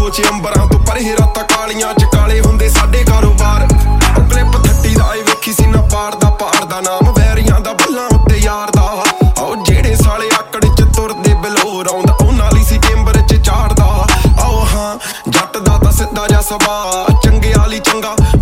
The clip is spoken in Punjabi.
ਸੋਚ ਅੰਬਰਾਂ ਤੋਂ ਪਰੇ ਰਾਤਾਂ ਕਾਲੀਆਂ ਚ ਕਾਲੇ ਹੁੰਦੇ ਸਾਡੇ ਕਾਰੋਬਾਰ। ਉਹ ਕਲਿੱਪ 30 ਦਾ ਵੇਖੀ ਸੀ ਨਾ ਪਾੜਦਾ ਨਾਮ ਵੈਰੀਆਂ ਦਾ ਬੱਲਾਂ ਉੱਤੇ ਯਾਰ ਦਾ। ਆਓ ਜਿਹੜੇ ਸਾਲੇ ਆਕੜ ਚ ਤੁਰਦੇ ਬਲੋਰ ਆਉਂਦਾ ਉਹਨਾਂ ਲਈ ਸੀ ਚੇਂਬਰ ਚ ਚਾੜਦਾ। ਆਓ ਹਾਂ ਜੱਟ ਦਾ ਤਾਂ ਸਿੱਧਾ ਜਿਹਾ ਸੁਭਾਅ, ਚੰਗੇ ਵਾਲੀ ਚੰਗਾ